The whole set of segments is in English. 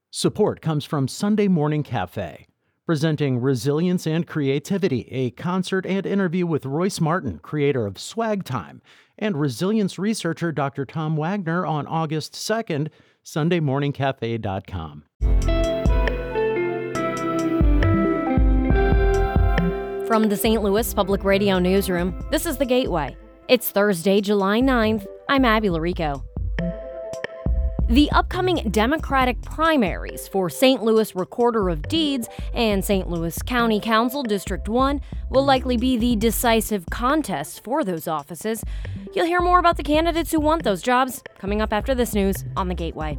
Support comes from Sunday Morning Cafe, presenting Resilience and Creativity, a concert and interview with Royce Martin, creator of Swag Time, and resilience researcher Dr. Tom Wagner on August 2nd, sundaymorningcafe.com. From the St. Louis Public Radio Newsroom, this is The Gateway. It's Thursday, July 9th. I'm Abby Larico. The upcoming Democratic primaries for St. Louis Recorder of Deeds and St. Louis County Council District 1 will likely be the decisive contests for those offices. You'll hear more about the candidates who want those jobs coming up after this news on The Gateway.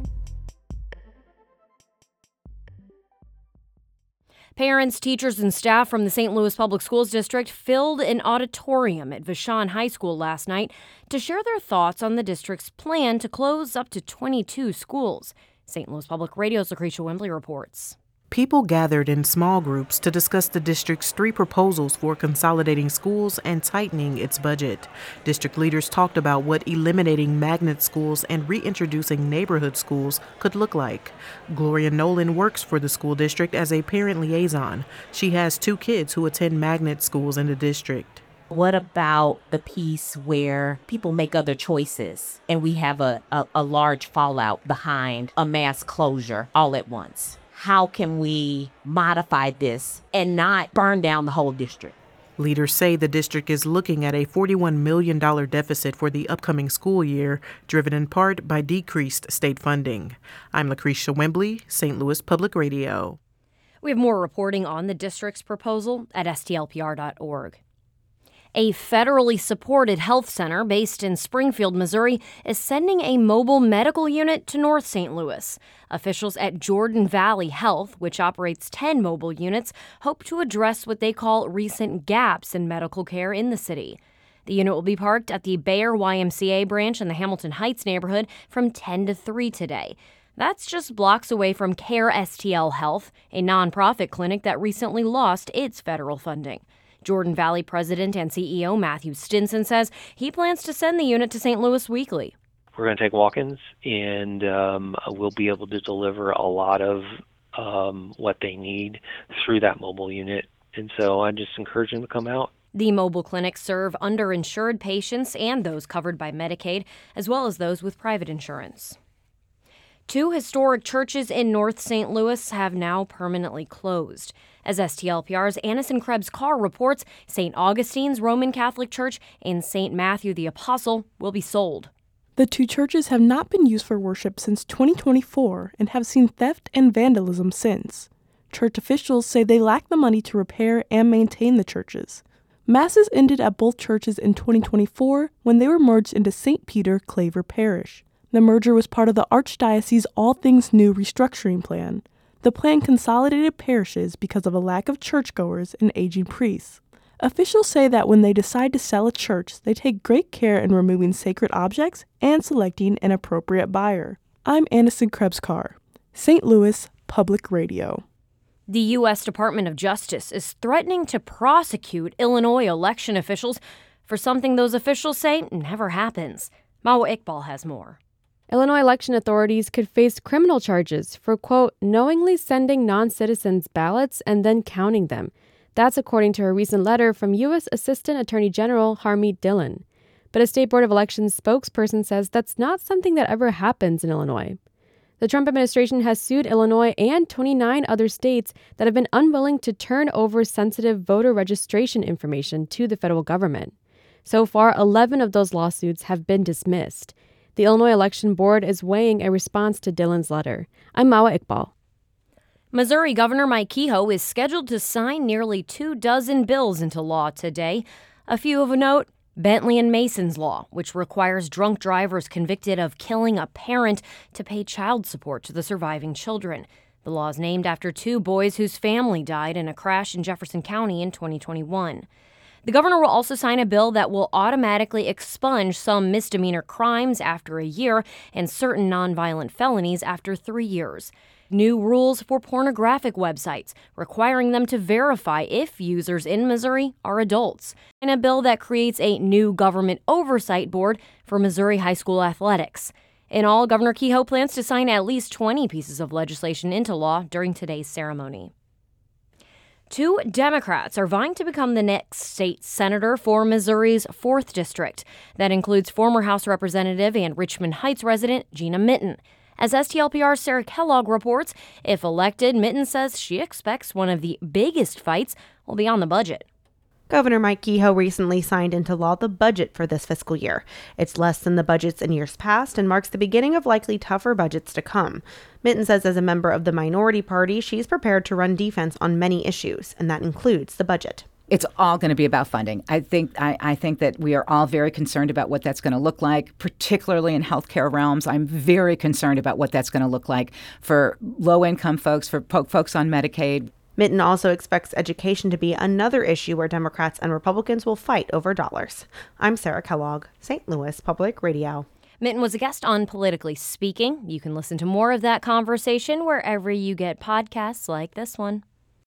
Parents, teachers, and staff from the St. Louis Public Schools District filled an auditorium at Vashon High School last night to share their thoughts on the district's plan to close up to 22 schools. St. Louis Public Radio's Lucretia Wembley reports. People gathered in small groups to discuss the district's 3 proposals for consolidating schools and tightening its budget. District leaders talked about what eliminating magnet schools and reintroducing neighborhood schools could look like. Gloria Nolan works for the school district as a parent liaison. She has 2 kids who attend magnet schools in the district. What about the piece where people make other choices and we have a large fallout behind a mass closure all at once? How can we modify this and not burn down the whole district? Leaders say the district is looking at a $41 million deficit for the upcoming school year, driven in part by decreased state funding. I'm Lucretia Wembley, St. Louis Public Radio. We have more reporting on the district's proposal at stlpr.org. A federally supported health center based in Springfield, Missouri, is sending a mobile medical unit to North St. Louis. Officials at Jordan Valley Health, which operates 10 mobile units, hope to address what they call recent gaps in medical care in the city. The unit will be parked at the Bayer YMCA branch in the Hamilton Heights neighborhood from 10 to 3 today. That's just blocks away from Care STL Health, a nonprofit clinic that recently lost its federal funding. Jordan Valley President and CEO Matthew Stinson says he plans to send the unit to St. Louis weekly. We're going to take walk-ins, and we'll be able to deliver a lot of what they need through that mobile unit. And so I just encourage them to come out. The mobile clinics serve underinsured patients and those covered by Medicaid, as well as those with private insurance. 2 historic churches in North St. Louis have now permanently closed. As STLPR's Annison Krebs-Carr reports, St. Augustine's Roman Catholic Church and St. Matthew the Apostle will be sold. The 2 churches have not been used for worship since 2024 and have seen theft and vandalism since. Church officials say they lack the money to repair and maintain the churches. Masses ended at both churches in 2024 when they were merged into St. Peter Claver Parish. The merger was part of the Archdiocese All Things New restructuring plan. The plan consolidated parishes because of a lack of churchgoers and aging priests. Officials say that when they decide to sell a church, they take great care in removing sacred objects and selecting an appropriate buyer. I'm Annison Krebs-Carr, St. Louis Public Radio. The U.S. Department of Justice is threatening to prosecute Illinois election officials for something those officials say never happens. Mawa Iqbal has more. Illinois election authorities could face criminal charges for, quote, knowingly sending non-citizens ballots and then counting them. That's according to a recent letter from U.S. Assistant Attorney General Harmeet Dillon. But a State Board of Elections spokesperson says that's not something that ever happens in Illinois. The Trump administration has sued Illinois and 29 other states that have been unwilling to turn over sensitive voter registration information to the federal government. So far, 11 of those lawsuits have been dismissed. The Illinois Election Board is weighing a response to Dillon's letter. I'm Mawa Iqbal. Missouri Governor Mike Kehoe is scheduled to sign nearly 24 bills into law today. A few of note: Bentley and Mason's Law, which requires drunk drivers convicted of killing a parent to pay child support to the surviving children. The law is named after 2 boys whose family died in a crash in Jefferson County in 2021. The governor will also sign a bill that will automatically expunge some misdemeanor crimes after a year and certain nonviolent felonies after 3 years. New rules for pornographic websites, requiring them to verify if users in Missouri are adults. And a bill that creates a new government oversight board for Missouri high school athletics. In all, Governor Kehoe plans to sign at least 20 pieces of legislation into law during today's ceremony. 2 Democrats are vying to become the next state senator for Missouri's 4th District. That includes former House Representative and Richmond Heights resident Gina Mitten. As STLPR's Sarah Kellogg reports, if elected, Mitten says she expects one of the biggest fights will be on the budget. Governor Mike Kehoe recently signed into law the budget for this fiscal year. It's less than the budgets in years past and marks the beginning of likely tougher budgets to come. Mitten says as a member of the minority party, she's prepared to run defense on many issues, and that includes the budget. It's all going to be about funding. I think that we are all very concerned about what that's going to look like, particularly in healthcare realms. I'm very concerned about what that's going to look like for low-income folks, for folks on Medicaid. Mitten also expects education to be another issue where Democrats and Republicans will fight over dollars. I'm Sarah Kellogg, St. Louis Public Radio. Mitten was a guest on Politically Speaking. You can listen to more of that conversation wherever you get podcasts like this one.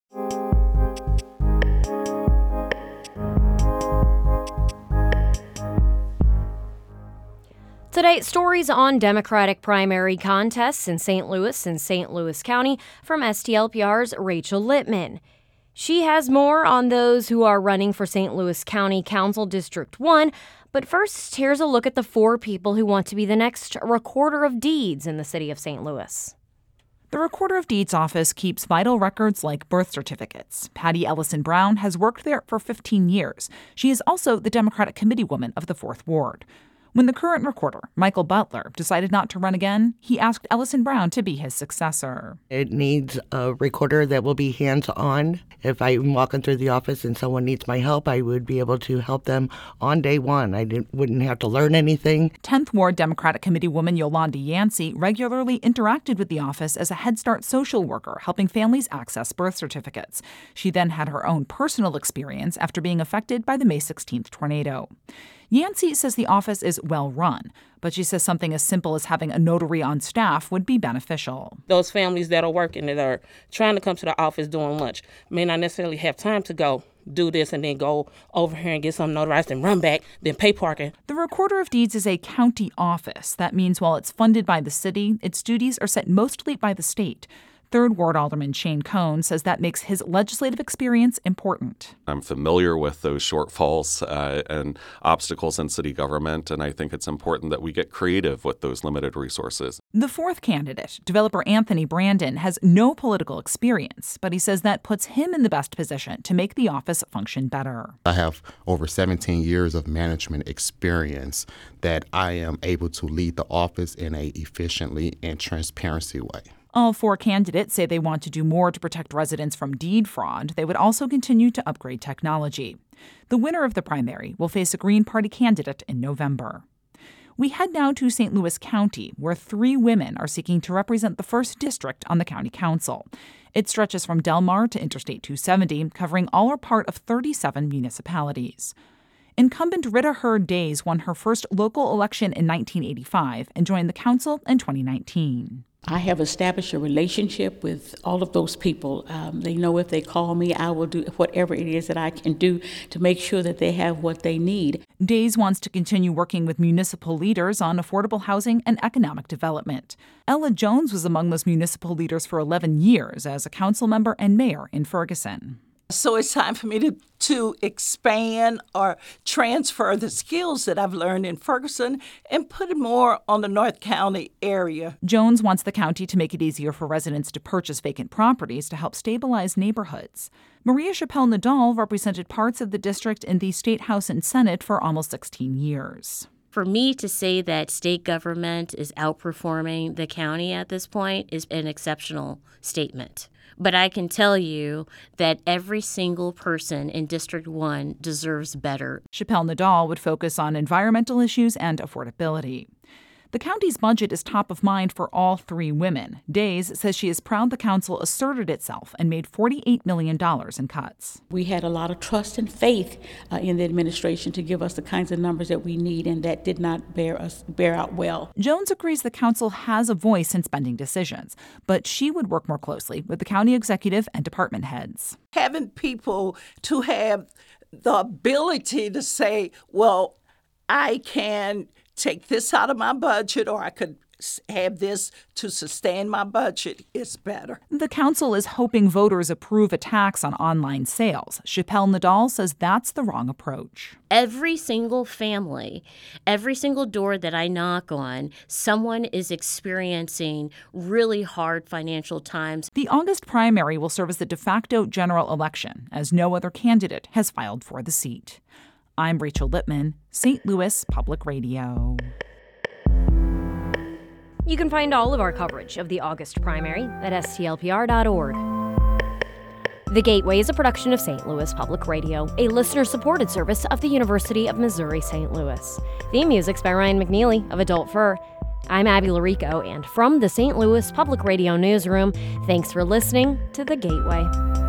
Today, stories on Democratic primary contests in St. Louis and St. Louis County from STLPR's Rachel Littman. She has more on those who are running for St. Louis County Council District 1. But first, here's a look at the 4 people who want to be the next Recorder of Deeds in the city of St. Louis. The Recorder of Deeds office keeps vital records like birth certificates. Patty Ellison Brown has worked there for 15 years. She is also the Democratic committeewoman of the 4th Ward. When the current recorder, Michael Butler, decided not to run again, he asked Ellison Brown to be his successor. It needs a recorder that will be hands-on. If I'm walking through the office and someone needs my help, I would be able to help them on day one. I wouldn't have to learn anything. 10th Ward Democratic Committeewoman Yolanda Yancey regularly interacted with the office as a Head Start social worker, helping families access birth certificates. She then had her own personal experience after being affected by the May 16th tornado. Yancey says the office is well run, but she says something as simple as having a notary on staff would be beneficial. Those families that are working, that are trying to come to the office doing lunch, may not necessarily have time to go do this and then go over here and get something notarized and run back, then pay parking. The Recorder of Deeds is a county office. That means while it's funded by the city, its duties are set mostly by the state. 3rd Ward Alderman Shane Cohn says that makes his legislative experience important. I'm familiar with those shortfalls and obstacles in city government, and I think it's important that we get creative with those limited resources. The 4th candidate, developer Anthony Brandon, has no political experience, but he says that puts him in the best position to make the office function better. I have over 17 years of management experience that I am able to lead the office in an efficiently and transparency way. All 4 candidates say they want to do more to protect residents from deed fraud. They would also continue to upgrade technology. The winner of the primary will face a Green Party candidate in November. We head now to St. Louis County, where 3 women are seeking to represent the 1st District on the county council. It stretches from Del Mar to Interstate 270, covering all or part of 37 municipalities. Incumbent Rita Hurd Days won her first local election in 1985 and joined the council in 2019. I have established a relationship with all of those people. They know if they call me, I will do whatever it is that I can do to make sure that they have what they need. Days wants to continue working with municipal leaders on affordable housing and economic development. Ella Jones was among those municipal leaders for 11 years as a council member and mayor in Ferguson. So it's time for me to expand or transfer the skills that I've learned in Ferguson and put it more on the North County area. Jones wants the county to make it easier for residents to purchase vacant properties to help stabilize neighborhoods. Maria Chappelle Nadal represented parts of the district in the State House and Senate for almost 16 years. For me to say that state government is outperforming the county at this point is an exceptional statement. But I can tell you that every single person in District 1 deserves better. Chappelle Nadal would focus on environmental issues and affordability. The county's budget is top of mind for all 3 women. Days says she is proud the council asserted itself and made $48 million in cuts. We had a lot of trust and faith in the administration to give us the kinds of numbers that we need, and that did not bear out well. Jones agrees the council has a voice in spending decisions, but she would work more closely with the county executive and department heads. Having people to have the ability to say, well, I can take this out of my budget, or I could have this to sustain my budget, it's better. The council is hoping voters approve a tax on online sales. Chappelle Nadal says that's the wrong approach. Every single family, every single door that I knock on, someone is experiencing really hard financial times. The August primary will serve as the de facto general election, as no other candidate has filed for the seat. I'm Rachel Lippman, St. Louis Public Radio. You can find all of our coverage of the August primary at stlpr.org. The Gateway is a production of St. Louis Public Radio, a listener-supported service of the University of Missouri-St. Louis. Theme music's by Ryan McNeely of Adult Fur. I'm Abby Larico, and from the St. Louis Public Radio newsroom, thanks for listening to The Gateway.